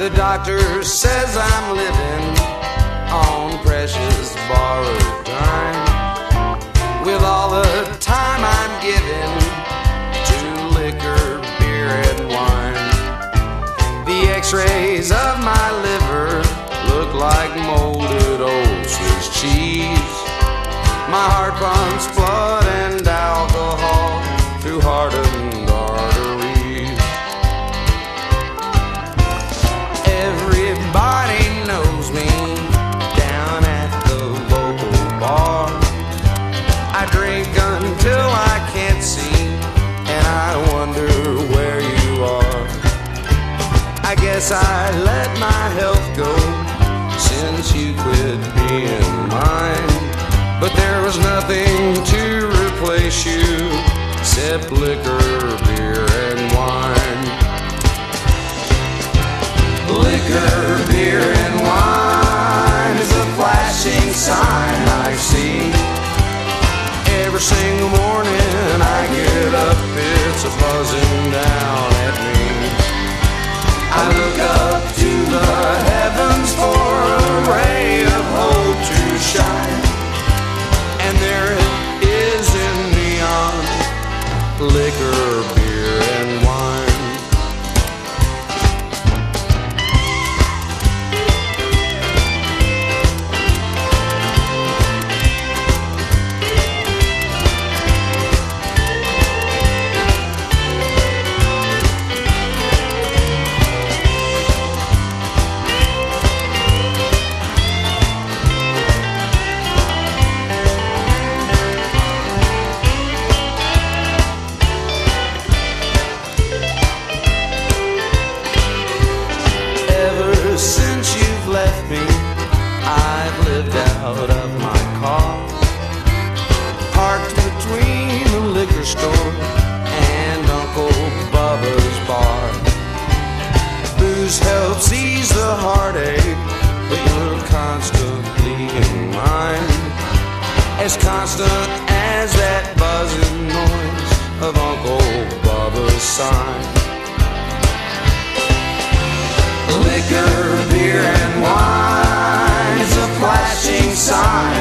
The doctor says I'm living on precious borrowed time, with all the time I'm given to liquor, beer, and wine. The x-rays of my liver look like molded old Swiss cheese. My heart pumps blood and alcohol through hardened arteries. Everybody knows me down at the local bar. I drink until I can't see, and I wonder where you are. I guess I let my health go since you quit being mine. But there was nothing to replace you except liquor, beer, and wine. Liquor, beer, and wine is a flashing sign I see. Every single morning I get up, it's a buzzing down at me. I look up to the heavens for a ray of hope to shine, and there it is in neon, liquor, beer, and wine. Since you've left me, I've lived out of my car, parked between the liquor store and Uncle Bubba's bar. Booze helps ease the heartache, but you're constantly in mind, as constant as that buzzing noise of Uncle Bubba's sign. Liquor, beer, and wine is a flashing sign